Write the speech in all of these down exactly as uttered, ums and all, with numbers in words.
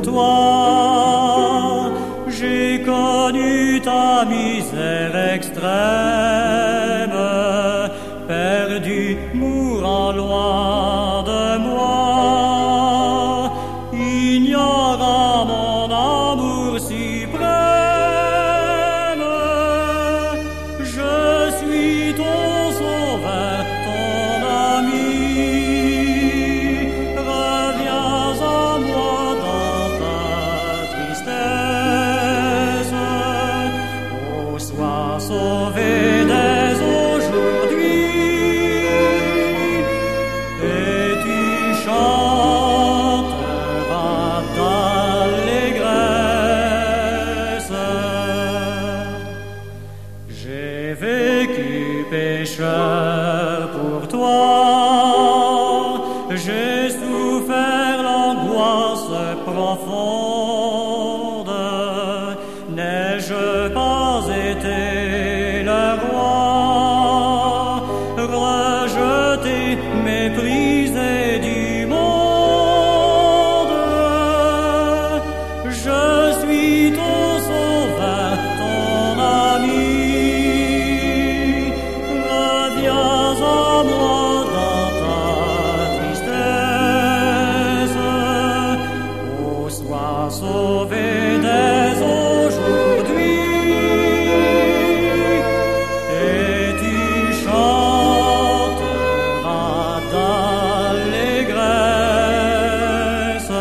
toi. J'ai connu ta misère extrême, perdu, mourant loin de moi, ignorant mon amour suprême. Je suis ton sauveur, ton ami. Reviens à moi dans ta tristesse. Oh, sois sauvé dès aujourd'hui, et tu chanteras d'allégresse. J'ai vécu pécheur pour toi, j'ai souffert l'angoisse profonde. N'ai-je pas été le roi, rejeté, méprisé du monde? Je suis ton sauveur, ton ami. Reviens à moi dans ta tristesse. Oh, sois sauvé dès aujourd'hui, et tu chanteras d'allégresse.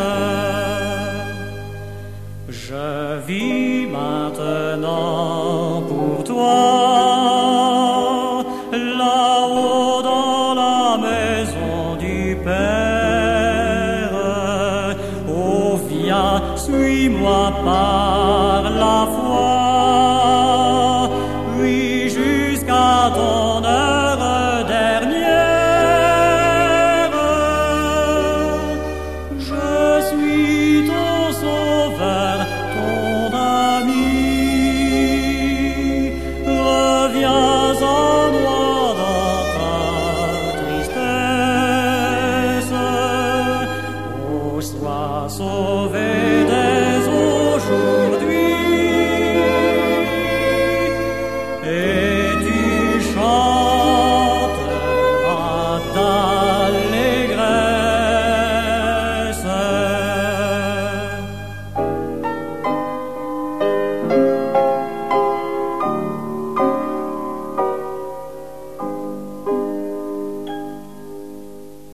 Je vis maintenant pour toi, là-haut dans la maison du Père. Oh, viens, suis-moi par la foi.